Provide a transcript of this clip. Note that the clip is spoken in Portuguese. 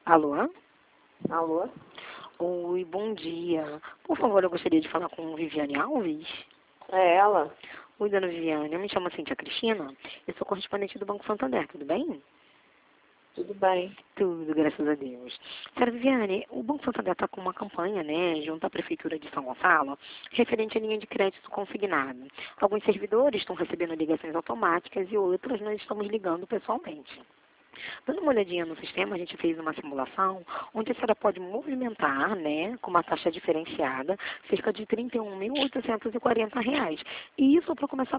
Alô? Alô? Oi, bom dia. Por favor, eu gostaria de falar com Viviane Alves. É ela? Oi, dona Viviane, eu me chamo Cíntia Cristina. Eu sou correspondente do Banco Santander, tudo bem? Tudo bem. Tudo, graças a Deus. Senhora Viviane, o Banco Santander está com uma campanha, né, junto à Prefeitura de São Gonçalo, referente à linha de crédito consignado. Alguns servidores estão recebendo ligações automáticas e outros nós estamos ligando pessoalmente. Dando uma olhadinha no sistema, a gente fez uma simulação onde a senhora pode movimentar, né, com uma taxa diferenciada, cerca de R$ 31.840. E isso para começar